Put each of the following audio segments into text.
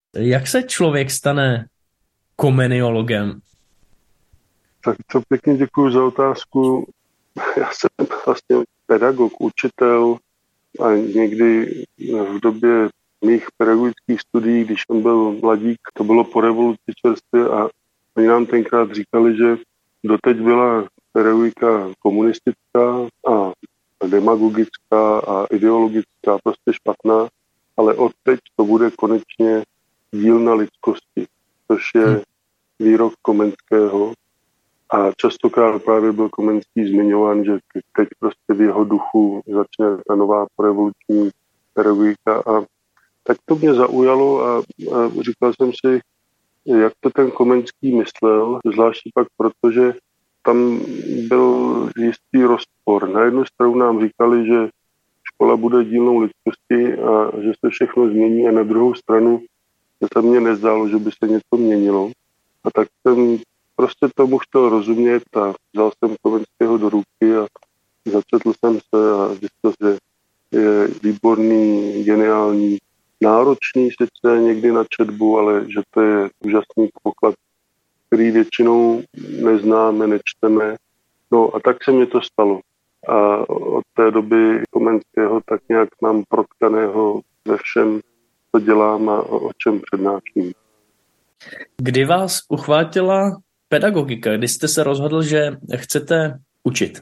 Jak se člověk stane komeniologem? Tak to pěkně děkuji za otázku. Já jsem vlastně pedagog, učitel a někdy v době mých pedagogických studií, když jsem byl mladík, to bylo po revoluci čerstvě a oni nám tenkrát říkali, že doteď byla pedagogika komunistická a demagogická a ideologická, prostě špatná, ale odteď to bude konečně dílna lidskosti, což je výrok Komenského. A častokrát právě byl Komenský zmiňován, že teď prostě v jeho duchu začne ta nová porevoluční pedagogika. A tak to mě zaujalo a říkal jsem si, jak to ten Komenský myslel, zvláště pak protože tam byl jistý rozpor. Na jednu stranu nám říkali, že škola bude dílnou lidskosti a že se všechno změní a na druhou stranu se mně nezdálo, že by se něco měnilo. A tak jsem prostě tomu chtěl rozumět a vzal jsem Komenského do ruky a začetl jsem se a zjistil, že je výborný, geniální, náročný sice někdy na četbu, ale že to je úžasný poklad, který většinou neznáme, nečteme. No a tak se mi to stalo. A od té doby Komenského tak nějak mám protkaného ve všem, co dělám a o čem přednáším. Kdy vás uchvátila pedagogika? Kdy jste se rozhodl, že chcete učit?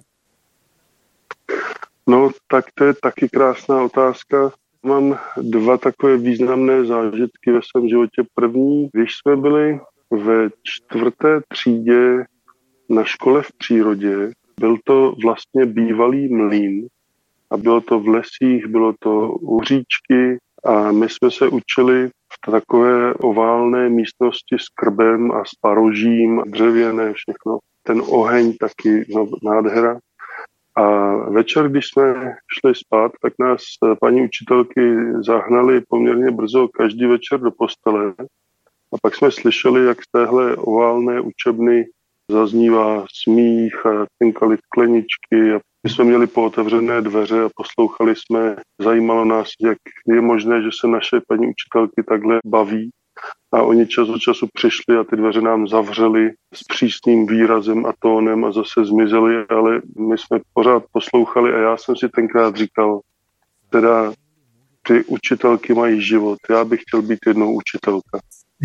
No, tak to je taky krásná otázka. Mám dva takové významné zážitky ve svém životě. První, když jsme byli ve 4. třídě na škole v přírodě, byl to vlastně bývalý mlýn a bylo to v lesích, bylo to u říčky a my jsme se učili v takové oválné místnosti s krbem a s parožím, dřevěné všechno. Ten oheň taky nádhera. A večer, když jsme šli spát, tak nás paní učitelky zahnali poměrně brzo každý večer do postele. A pak jsme slyšeli, jak z téhle oválné učebny zaznívá smích a cinkaly skleničky. A my jsme měli pootevřené dveře a poslouchali jsme. Zajímalo nás, jak je možné, že se naše paní učitelky takhle baví. A oni čas od času přišli a ty dveře nám zavřeli s přísným výrazem a tónem a zase zmizeli, ale my jsme pořád poslouchali a já jsem si tenkrát říkal, teda ty učitelky mají život, já bych chtěl být jednou učitelka.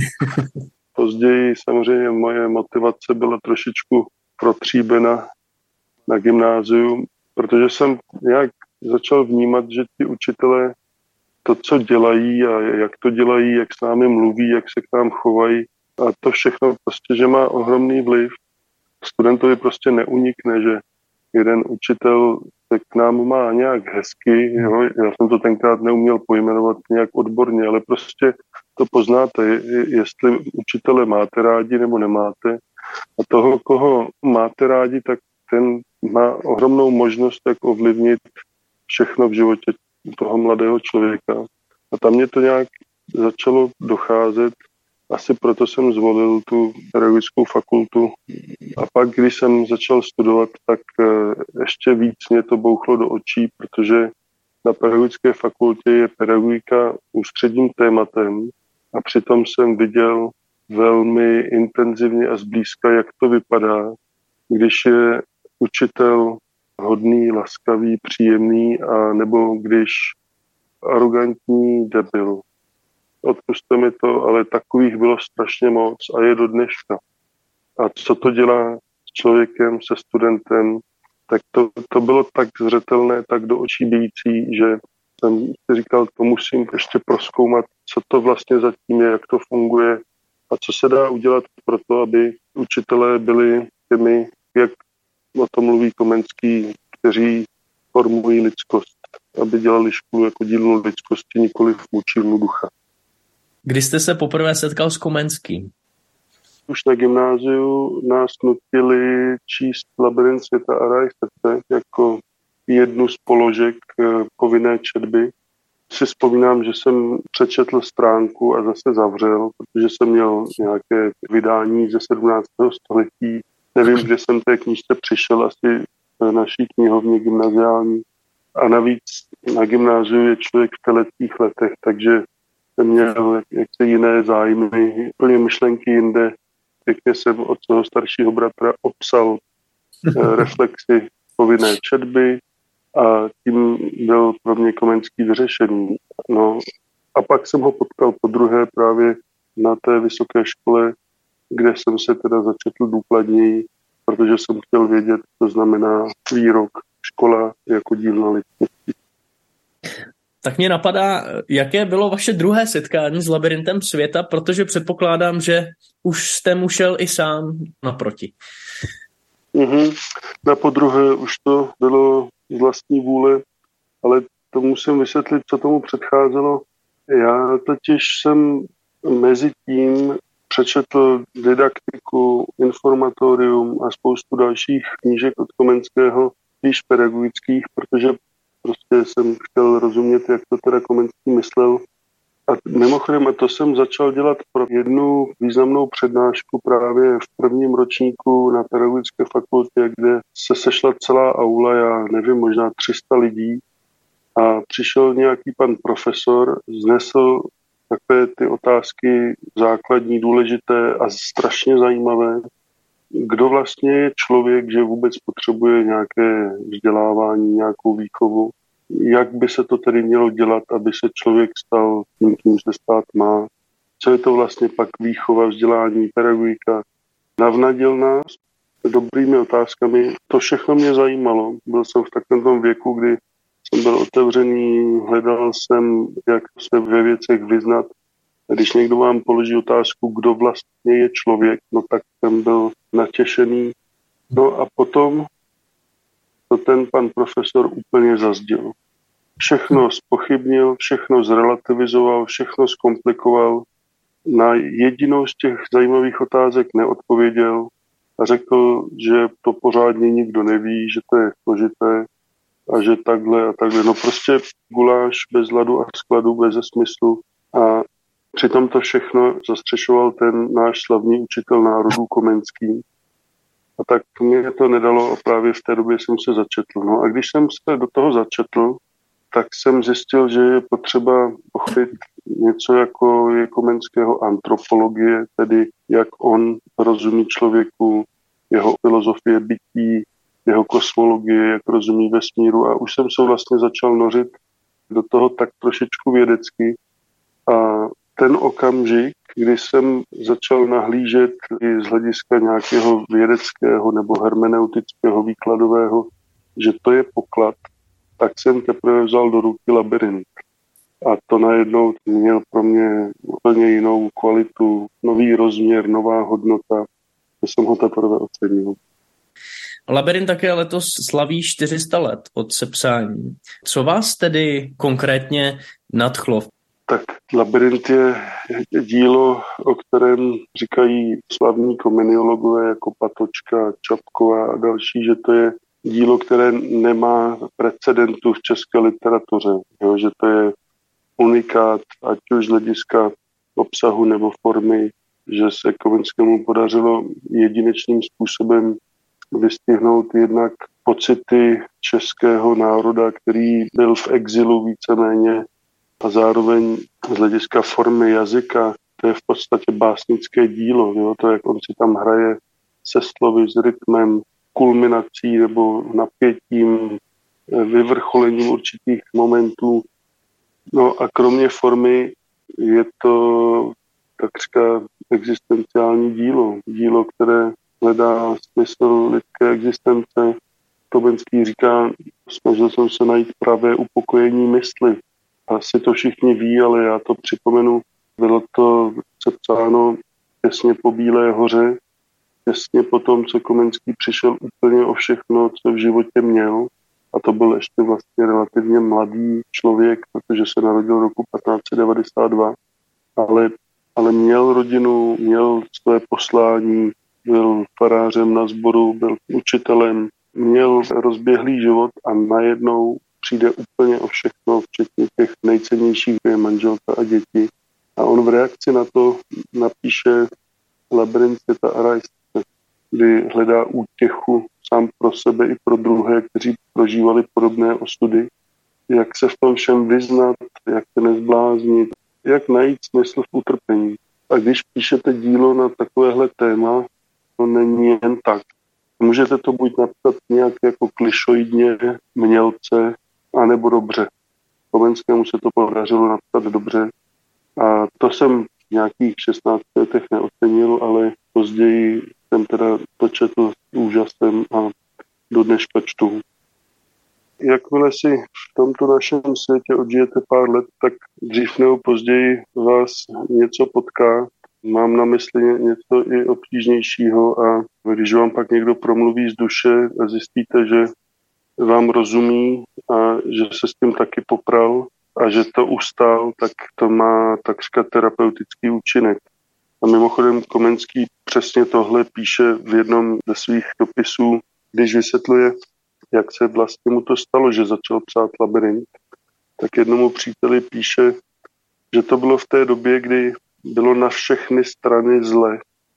Později samozřejmě moje motivace byla trošičku protříbena na gymnáziu, protože jsem nějak začal vnímat, že ti učitelé to, co dělají a jak to dělají, jak s námi mluví, jak se k nám chovají a to všechno prostě, že má ohromný vliv. Studentovi prostě neunikne, že jeden učitel se k nám má nějak hezky, jo? Já jsem to tenkrát neuměl pojmenovat nějak odborně, ale prostě to poznáte, jestli učitele máte rádi nebo nemáte. A toho, koho máte rádi, tak ten má ohromnou možnost tak ovlivnit všechno v životě toho mladého člověka. A tam mě to nějak začalo docházet. Asi proto jsem zvolil tu pedagogickou fakultu. A pak, když jsem začal studovat, tak ještě víc mě to bouchlo do očí, protože na pedagogické fakultě je pedagogika ústředním tématem a přitom jsem viděl velmi intenzivně a zblízka, jak to vypadá, když je učitel hodný, laskavý, příjemný, a nebo když arrogantní debil. Odpusťte mi to, ale takových bylo strašně moc a je do dneška. A co to dělá s člověkem, se studentem, tak to bylo tak zřetelné, tak do očí bijící, že jsem si říkal, to musím ještě prozkoumat, co to vlastně zatím je, jak to funguje a co se dá udělat pro to, aby učitelé byli těmi, jak o tom mluví Komenský, kteří formují lidskost, aby dělali školu jako dílnu lidskosti, nikoli v mučírnu ducha. Kdy jste se poprvé setkal s Komenským? Už na gymnáziu nás nutili číst Labyrint světa a ráj srdce jako jednu z položek povinné četby. Si vzpomínám, že jsem přečetl stránku a zase zavřel, protože jsem měl nějaké vydání ze 17. století. Nevím, kde jsem té knížce přišel, asi v naší knihovně gymnaziální. A navíc na gymnáziu je člověk v teletých letech, takže měl jaksi jiné zájmy, úplně myšlenky jinde. Pěkně jsem od svého staršího bratra obsal reflexy povinné četby a tím byl pro mě Komenský vyřešený. No, a pak jsem ho potkal podruhé právě na té vysoké škole, kde jsem se teda začetl důkladněji, protože jsem chtěl vědět, co znamená výrok škola jako dílna lidskosti. Tak mě napadá, jaké bylo vaše druhé setkání s Labirintem světa, protože předpokládám, že už jste mu šel i sám naproti. Na podruhé už to bylo z vlastní vůle, ale to musím vysvětlit, co tomu předcházelo. Já totiž jsem mezi tím přečetl didaktiku, informatorium a spoustu dalších knížek od Komenského, spíš pedagogických, protože prostě jsem chtěl rozumět, jak to teda Komenský myslel. A mimochodem, a to jsem začal dělat pro jednu významnou přednášku právě v prvním ročníku na pedagogické fakultě, kde se sešla celá aula, já nevím, možná 300 lidí. A přišel nějaký pan profesor, znesl takové ty otázky základní, důležité a strašně zajímavé. Kdo vlastně je člověk, že vůbec potřebuje nějaké vzdělávání, nějakou výchovu? Jak by se to tedy mělo dělat, aby se člověk stal tím, kým se stát má? Co je to vlastně pak výchova, vzdělání, pedagogika? Navnadil nás dobrými otázkami. To všechno mě zajímalo. Byl jsem v takovém věku, kdy jsem byl otevřený, hledal jsem, jak se ve věcech vyznat. A když někdo vám položí otázku, kdo vlastně je člověk, no tak jsem byl natěšený. No a potom to ten pan profesor úplně zazděl. Všechno zpochybnil, všechno zrelativizoval, všechno zkomplikoval. Na jedinou z těch zajímavých otázek neodpověděl a řekl, že to pořádně nikdo neví, že to je složité a že takhle a takhle. No prostě guláš bez ladu a skladu, bez smyslu. A přitom to všechno zastřešoval ten náš slavný učitel národů Komenský. A tak mě to nedalo a právě v té době jsem se začetl. No a když jsem se do toho začetl, tak jsem zjistil, že je potřeba pochopit něco jako je Komenského antropologie, tedy jak on rozumí člověku, jeho filozofie bytí, jeho kosmologie, jak rozumí vesmíru. A už jsem se vlastně začal nořit do toho tak trošičku vědecky. A ten okamžik, kdy jsem začal nahlížet i z hlediska nějakého vědeckého nebo hermeneutického výkladového, že to je poklad, tak jsem teprve vzal do ruky Labirint. A to najednou měl pro mě úplně jinou kvalitu, nový rozměr, nová hodnota. To jsem ho teprve ocenil. Labirint také letos slaví 400 let od sepsání. Co vás tedy konkrétně nadchlo? Tak Labirint je dílo, o kterém říkají slavní komeniologové jako Patočka, Čapková a další, že to je dílo, které nemá precedentu v české literatuře, jo, že to je unikát, ať už z hlediska obsahu nebo formy, že se Komenskému podařilo jedinečným způsobem vystihnout jednak pocity českého národa, který byl v exilu víceméně a zároveň z hlediska formy jazyka, to je v podstatě básnické dílo, jo, to, jak on si tam hraje se slovy, s rytmem, kulminací nebo napětím, vyvrcholením určitých momentů. No a kromě formy je to takřka existenciální dílo. Dílo, které hledá smysl lidské existence. Komenský říká, snažil jsem se najít pravé upokojení mysli. Asi to všichni ví, ale já to připomenu. Bylo to sepsáno těsně po Bílé hoře, těsně po tom, co Komenský přišel úplně o všechno, co v životě měl. A to byl ještě vlastně relativně mladý člověk, protože se narodil roku 1592. Ale měl rodinu, měl své poslání, byl farářem na sboru, byl učitelem, měl rozběhlý život a najednou přijde úplně o všechno, včetně těch nejcennějších, je manželka a děti. A on v reakci na to napíše Labirint světa a raj, kdy hledá útěchu sám pro sebe i pro druhé, kteří prožívali podobné osudy. Jak se v tom všem vyznat, jak se nezbláznit, jak najít smysl v utrpení. A když píšete dílo na takovéhle téma, to není jen tak. Můžete to buď napsat nějak jako klišoidně, mělce, anebo dobře. Komenskému se to podařilo napsat dobře. A to jsem v nějakých 16 letech neocenil, ale později jsem teda to četl s úžasem a do dneška čtu. Jakmile si v tomto našem světě odžijete pár let, tak dřív nebo později vás něco potká. Mám na mysli něco i obtížnějšího a když vám pak někdo promluví z duše a zjistíte, že vám rozumí a že se s tím taky popral a že to ustál, tak to má takřka terapeutický účinek. A mimochodem Komenský přesně tohle píše v jednom ze svých dopisů, když vysvětluje, jak se vlastně mu to stalo, že začal psát Labyrint. Tak jednomu příteli píše, že to bylo v té době, kdy bylo na všechny strany zle,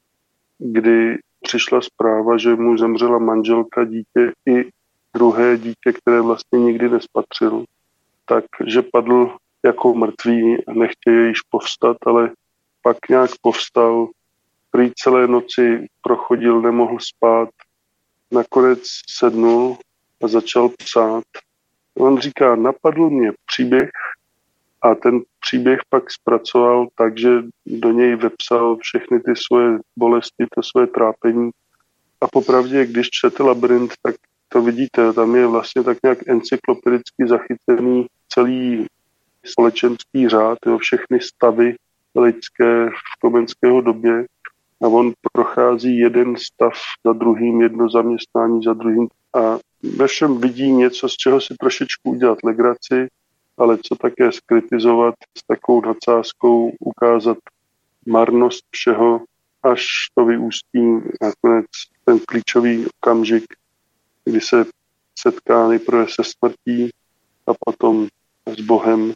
kdy přišla zpráva, že mu zemřela manželka, dítě i druhé dítě, které vlastně nikdy nespatřil, takže padl jako mrtvý a nechtěje již povstat, ale pak nějak povstal, prý celé noci prochodil, nemohl spát, nakonec sednul a začal psát. On říká, napadl mě příběh a ten příběh pak zpracoval tak, že do něj vepsal všechny ty svoje bolesti, to své trápení. A popravdě, když čtete Labyrint, tak to vidíte, tam je vlastně tak nějak encyklopedicky zachycený celý společenský řád, všechny stavy lidské v Komenského době a on prochází jeden stav za druhým, jedno zaměstnání za druhým a ve všem vidí něco, z čeho si trošičku udělat legraci, ale co také skritizovat s takovou nadsázkou, ukázat marnost všeho, až to vyústí nakonec ten klíčový okamžik, kdy se setká nejprve se smrtí a potom s Bohem.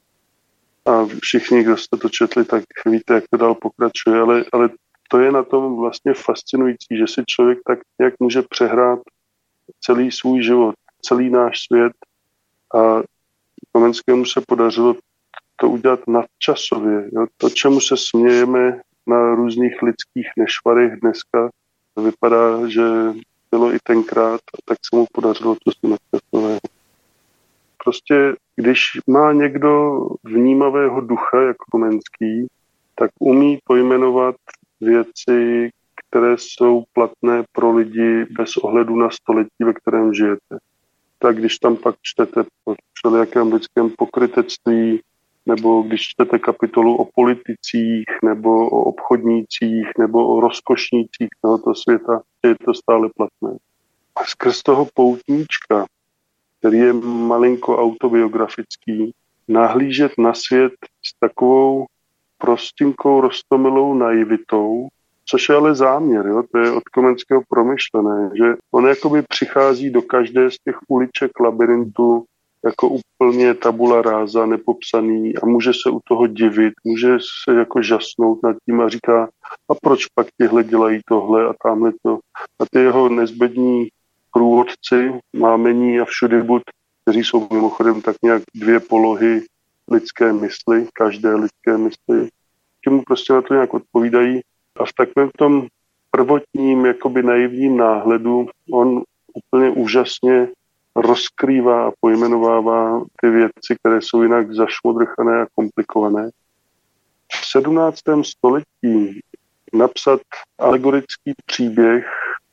A všichni, kdo jste to četli, tak víte, jak to dál pokračuje, ale to je na tom vlastně fascinující, že si člověk tak nějak může přehrát celý svůj život, celý náš svět a Komenskému se podařilo to udělat nadčasově. Jo? To, čemu se smějeme na různých lidských nešvarech dneska, vypadá, že bylo i tenkrát, a tak se mu podařilo to si nadčasové. Prostě, když má někdo vnímavého ducha jako Komenský, tak umí pojmenovat věci, které jsou platné pro lidi bez ohledu na století, ve kterém žijete. Tak když tam pak čtete o všelijakém lidském pokrytectví, nebo když čtete kapitolu o politicích, nebo o obchodnících, nebo o rozkošnících tohoto světa, je to stále platné. A skrz toho poutníčka, který je malinko autobiografický, nahlížet na svět s takovou prostinkou, roztomilou naivitou, což je ale záměr, jo? To je od Komenského promyšlené, že on jakoby přichází do každé z těch uliček Labyrintu jako úplně tabula ráza, nepopsaný a může se u toho divit, může se jako žasnout nad tím a říká, a proč pak tihle dělají tohle a tamhle to. A ty jeho nezbední průvodci, mámení a všudybuď, kteří jsou mimochodem tak nějak dvě polohy lidské mysli, každé lidské mysli, mu prostě na to nějak odpovídají. A v takovém tom prvotním, jakoby naivním náhledu on úplně úžasně rozkrývá a pojmenovává ty věci, které jsou jinak zašmodrchané a komplikované. V 17. století napsat alegorický příběh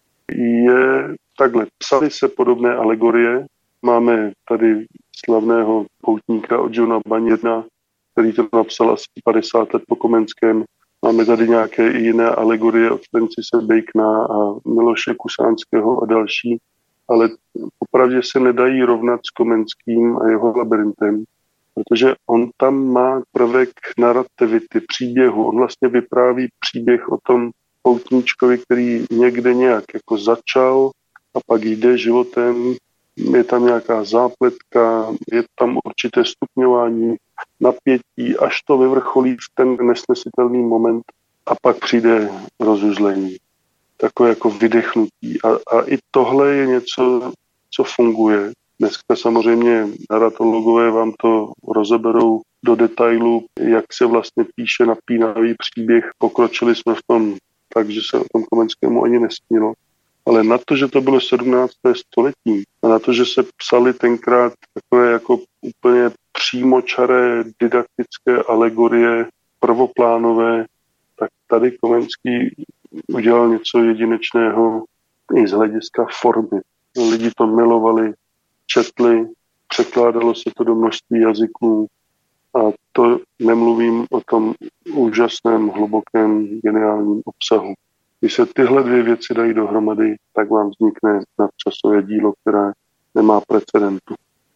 je takhle. Psaly se podobné alegorie. Máme tady slavného poutníka od Johna Bunyanna, který to napsal asi 50 let po Komenském. Máme tady nějaké i jiné alegorie od Francise Bacona a Miloše Kusánského a další, ale popravdě se nedají rovnat s Komenským a jeho Labyrintem, protože on tam má prvek narrativity, příběhu. On vlastně vypráví příběh o tom poutníčkovi, který někde nějak jako začal a pak jde životem, je tam nějaká zápletka, je tam určité stupňování, napětí, až to vyvrcholí v ten nesnesitelný moment a pak přijde rozuzlení. Takové jako vydechnutí. A i tohle je něco, co funguje. Dneska samozřejmě narratologové vám to rozeberou do detailu, jak se vlastně píše napínavý příběh. Pokročili jsme v tom tak, že se o tom Komenskému ani nesnilo. Ale na to, že to bylo 17. století a na to, že se psaly tenkrát takové jako úplně přímočaré didaktické alegorie, prvoplánové, tak tady Komenský udělal něco jedinečného i z hlediska formy. Lidi to milovali, četli, překládalo se to do množství jazyků a to nemluvím o tom úžasném, hlubokém, geniálním obsahu. Když se tyhle dvě věci dají dohromady, tak vám vznikne nadčasové dílo, které nemá precedentu.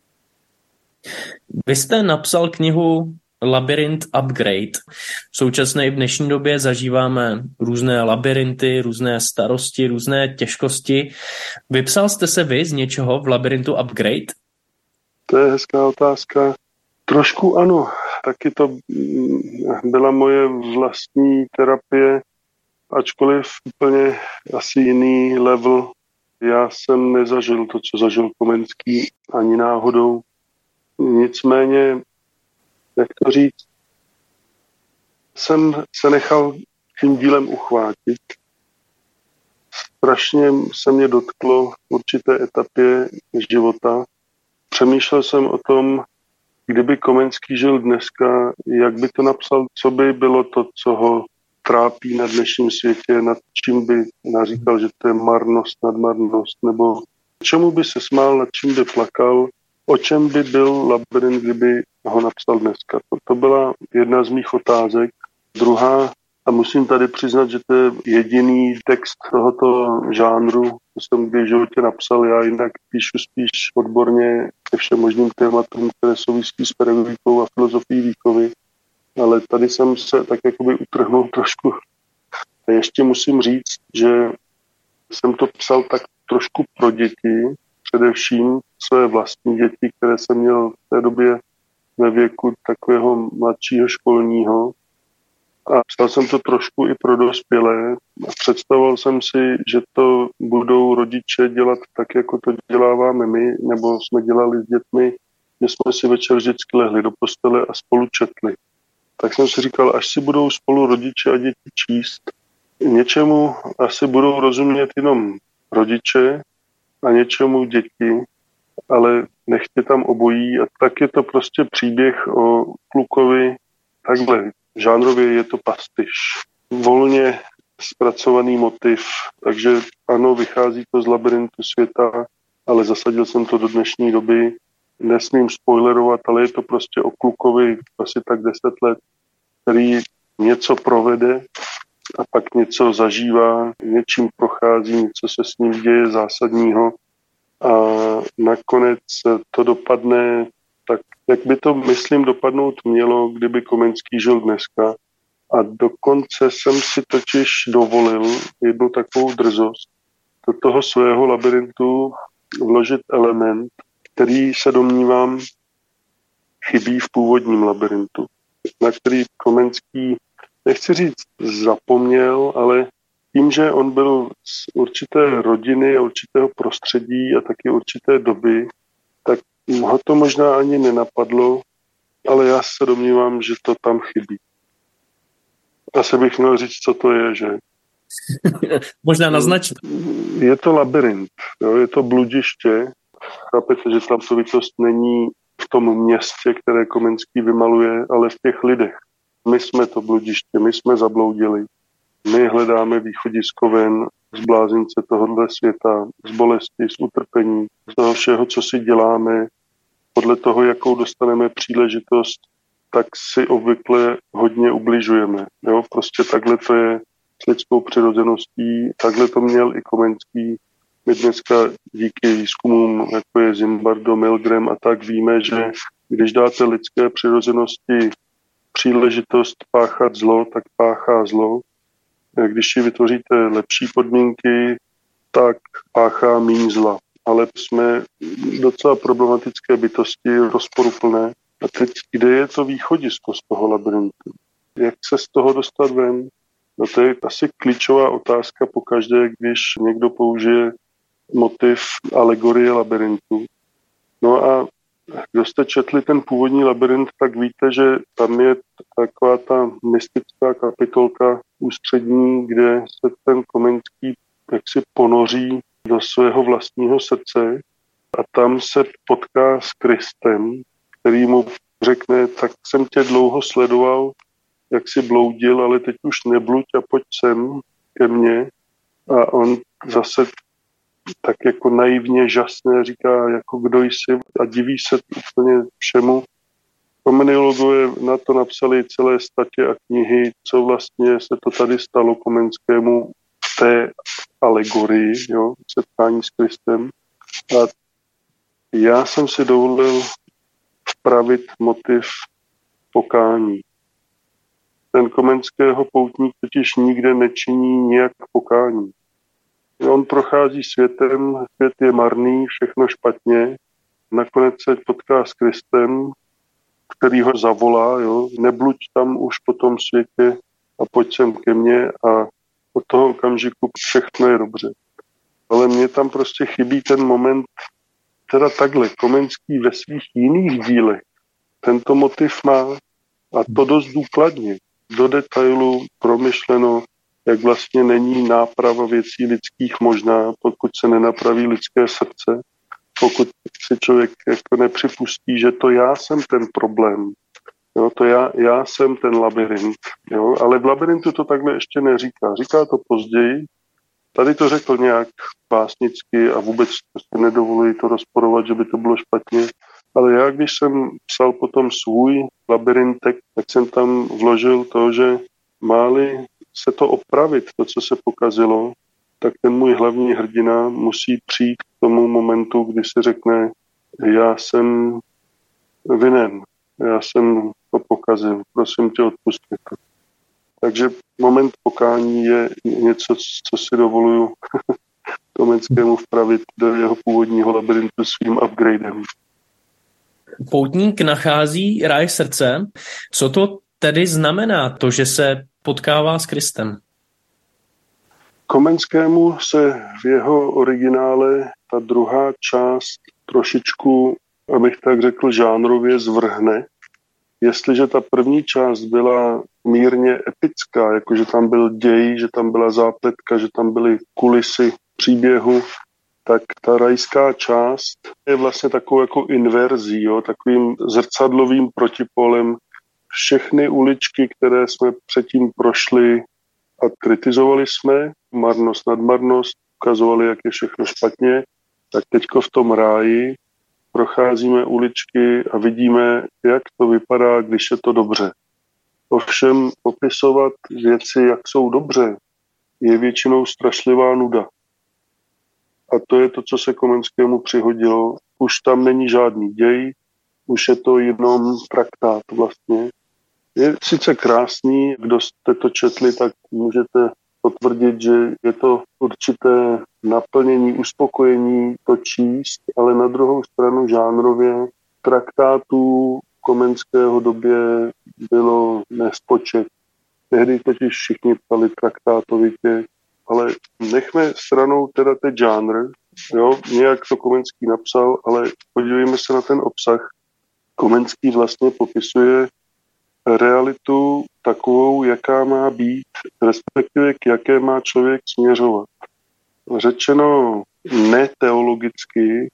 Vy jste napsal knihu Labyrint Upgrade. V současné i v dnešní době zažíváme různé labyrinty, různé starosti, různé těžkosti. Vypsal jste se vy z něčeho v Labyrintu Upgrade? To je hezká otázka. Trošku ano. Taky to byla moje vlastní terapie, ačkoliv úplně asi jiný level. Já jsem nezažil to, co zažil Komenský, ani náhodou. Nicméně, jak to říct, jsem se nechal tím dílem uchvátit. Strašně se mě dotklo v určité etapě života. Přemýšlel jsem o tom, kdyby Komenský žil dneska, jak by to napsal, co by bylo to, co ho trápí na dnešním světě, nad čím by naříkal, že to je marnost, nadmarnost, nebo čemu by se smál, nad čím by plakal, o čem by byl Labyrint, kdyby ho napsal dneska. To byla jedna z mých otázek. Druhá, a musím tady přiznat, že to je jediný text tohoto žánru, co jsem kdy v životě napsal. Já jinak píšu spíš odborně ke všem možným tématům, které souvisí s pedagogikou a filozofií výchovy. Ale tady jsem se tak jakoby utrhnul trošku. A ještě musím říct, že jsem to psal tak trošku pro děti, především své vlastní děti, které jsem měl v té době ve věku takového mladšího školního. A psal jsem to trošku i pro dospělé. A představoval jsem si, že to budou rodiče dělat tak, jako to děláváme my, nebo jsme dělali s dětmi, že jsme si večer vždycky lehli do postele a spolu četli. Tak jsem si říkal, až si budou spolu rodiče a děti číst, něčemu asi budou rozumět jenom rodiče a něčemu děti, ale nechtě tam obojí. A tak je to prostě příběh o klukovi, takhle, žánrově je to pastiš. Volně zpracovaný motiv, takže ano, vychází to z Labyrintu světa, ale zasadil jsem to do dnešní doby. Nesmím spoilerovat, ale je to prostě o klukovi asi tak 10 let, který něco provede a pak něco zažívá, něčím prochází, něco se s ním děje zásadního a nakonec to dopadne tak, jak by to, myslím, dopadnout mělo, kdyby Komenský žil dneska. A dokonce jsem si totiž dovolil jednu takovou drzost do toho svého labyrintu vložit element, který se domnívám chybí v původním labyrintu, na který Komenský, nechci říct zapomněl, ale tím, že on byl z určité rodiny a určitého prostředí a taky určité doby, tak ho to možná ani nenapadlo, ale já se domnívám, že to tam chybí. Asi bych měl říct, co to je, že? Možná naznačit. Je to labyrint, jo? Je to bludiště. Chápete, že tam to bytost není v tom městě, které Komenský vymaluje, ale v těch lidech. My jsme to bludiště, my jsme zabloudili. My hledáme východisko ven z blázince tohohle světa, z bolesti, z utrpení, z toho všeho, co si děláme. Podle toho, jakou dostaneme příležitost, tak si obvykle hodně ubližujeme. Jo? Prostě takhle to je s lidskou přirozeností, takhle to měl i Komenský. My dneska díky výzkumům, jako je Zimbardo, Milgram a tak, víme, že když dáte lidské přirozenosti příležitost páchat zlo, tak páchá zlo. Když si vytvoříte lepší podmínky, tak páchá méně zla. Ale jsme docela problematické bytosti, rozporuplné. A teď, kde je to východisko z toho labyrintu? Jak se z toho dostat ven? No to je asi klíčová otázka pokaždé, když někdo použije motiv alegorie labyrintu. No a kdo jste četli ten původní labirint, tak víte, že tam je taková ta mystická kapitolka ústřední, kde se ten Komenský jaksi ponoří do svého vlastního srdce a tam se potká s Kristem, který mu řekne, tak jsem tě dlouho sledoval, jak jsi bloudil, ale teď už nebluď a pojď sem ke mně. A on zase tak jako naivně žasně říká, jako kdo jsi a diví se úplně všemu. Komeniologové na to napsali celé statě a knihy, co vlastně se to tady stalo Komenskému v té alegorii, jo, setkání s Kristem. A já jsem si dovolil vpravit motiv pokání. Ten Komenského poutník totiž nikde nečiní nijak pokání. On prochází světem, svět je marný, všechno špatně. Nakonec se potká s Kristem, který ho zavolá, jo? Nebluď tam už po tom světě a pojď sem ke mně a od toho okamžiku všechno je dobře. Ale mně tam prostě chybí ten moment, teda takhle, Komenský ve svých jiných dílech tento motiv má a to dost důkladně, do detailu promyšleno, jak vlastně není náprava věcí lidských možná, pokud se nenapraví lidské srdce, pokud si člověk jako nepřipustí, že to já jsem ten problém, jo, to já jsem ten labirint, jo, ale v labirintu to takhle ještě neříká, říká to později, tady to řekl nějak básnicky a vůbec se nedovoluji to rozporovat, že by to bylo špatně, ale já, když jsem psal potom svůj labirintek, tak jsem tam vložil to, že máli se to opravit, to, co se pokazilo, tak ten můj hlavní hrdina musí přijít k tomu momentu, kdy se řekne, já jsem vinen, já jsem to pokazil, prosím tě, odpust mi to. Takže moment pokání je něco, co si dovoluju Komenskému vpravit do jeho původního labirintu svým upgradem. Poutník nachází ráj srdce. Co to tedy znamená, to, že se potkává s Kristem? Komenskému se v jeho originále ta druhá část trošičku, abych tak řekl, žánrově zvrhne. Jestliže ta první část byla mírně epická, jakože tam byl děj, že tam byla zápletka, že tam byly kulisy příběhu, tak ta rajská část je vlastně takovou jako inverzí, jo, takovým zrcadlovým protipolem. Všechny uličky, které jsme předtím prošli a kritizovali jsme, marnost, nadmarnost, ukazovali, jak je všechno špatně, tak teďko v tom ráji procházíme uličky a vidíme, jak to vypadá, když je to dobře. Ovšem popisovat věci, jak jsou dobře, je většinou strašlivá nuda. A to je to, co se Komenskému přihodilo. Už tam není žádný děj, už je to jenom traktát vlastně. Je sice krásný, kdo jste to četli, tak můžete potvrdit, že je to určité naplnění, uspokojení to číst, ale na druhou stranu žánrově traktátů Komenského době bylo nespočet. Tehdy totiž všichni psali traktátovitě, ale nechme stranou teda ten žánr, jo, nějak to Komenský napsal, ale podívejme se na ten obsah. Komenský vlastně popisuje realitu takovou, jaká má být, respektive k jaké má člověk směřovat. Řečeno neteologicky,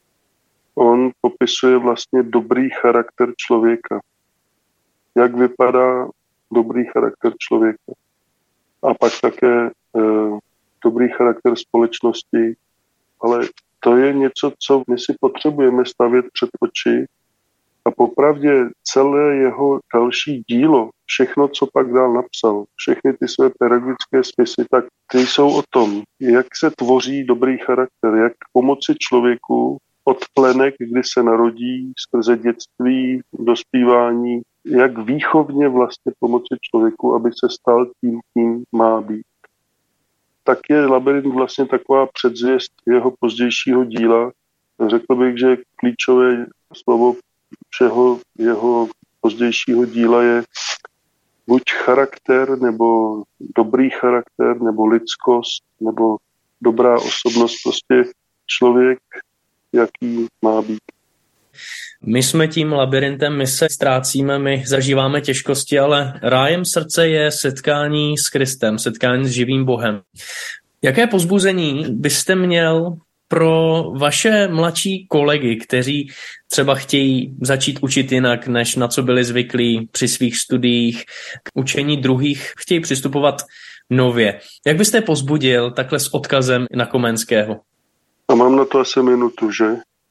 on popisuje vlastně dobrý charakter člověka. Jak vypadá dobrý charakter člověka. A pak také dobrý charakter společnosti. Ale to je něco, co my si potřebujeme stavět před oči. A popravdě celé jeho další dílo, všechno, co pak dál napsal, všechny ty své pedagogické spisy, tak ty jsou o tom, jak se tvoří dobrý charakter, jak pomoci člověku od plenek, kdy se narodí, skrze dětství, dospívání, jak výchovně vlastně pomoci člověku, aby se stal tím, kým má být. Tak je Labyrint vlastně taková předzvěst jeho pozdějšího díla. Řekl bych, že klíčové slovo všeho jeho pozdějšího díla je buď charakter, nebo dobrý charakter, nebo lidskost, nebo dobrá osobnost, prostě člověk, jaký má být. My jsme tím labirintem, my se ztrácíme, my zažíváme těžkosti, ale rájem srdce je setkání s Kristem, setkání s živým Bohem. Jaké povzbuzení byste měl pro vaše mladší kolegy, kteří třeba chtějí začít učit jinak, než na co byli zvyklí při svých studiích, k učení druhých, chtějí přistupovat nově? Jak byste povzbudil takhle s odkazem na Komenského? A mám na to asi minutu, že?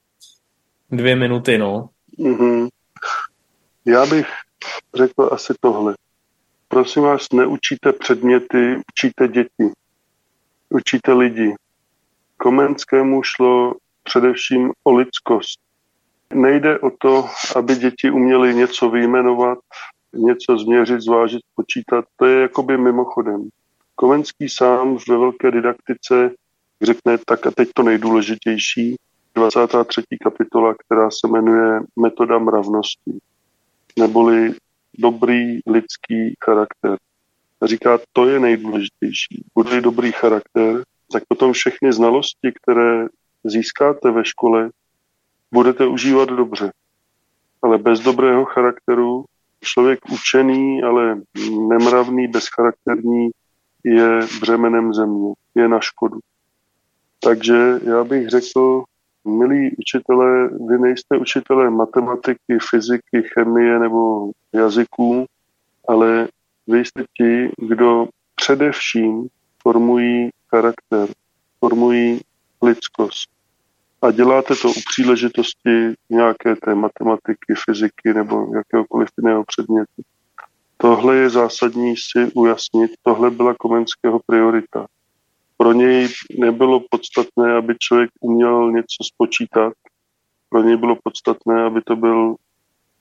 2 minuty, no. Mhm. Já bych řekl asi tohle. Prosím vás, neučíte předměty, učíte děti. Učíte lidi. Komenskému šlo především o lidskost. Nejde o to, aby děti uměly něco vyjmenovat, něco změřit, zvážit, počítat. To je jakoby mimochodem. Komenský sám ve velké didaktice řekne tak a teď to nejdůležitější, 23. kapitola, která se jmenuje Metoda mravnosti, neboli dobrý lidský charakter. A říká, to je nejdůležitější. Bude dobrý charakter, tak potom všechny znalosti, které získáte ve škole, budete užívat dobře. Ale bez dobrého charakteru člověk učený, ale nemravný, bezcharakterní je břemenem země, je na škodu. Takže já bych řekl, milí učitelé, vy nejste učitelé matematiky, fyziky, chemie nebo jazyků, ale vy jste ti, kdo především formují charakter, formují lidskost. A děláte to u příležitosti nějaké té matematiky, fyziky nebo jakéhokoliv jiného předmětu. Tohle je zásadní si ujasnit, tohle byla Komenského priorita. Pro něj nebylo podstatné, aby člověk uměl něco spočítat. Pro něj bylo podstatné, aby to byl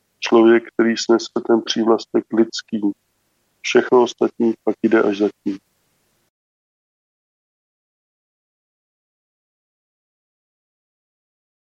člověk, který snesl ten přívlastek lidský. Všechno ostatní pak jde až za tím.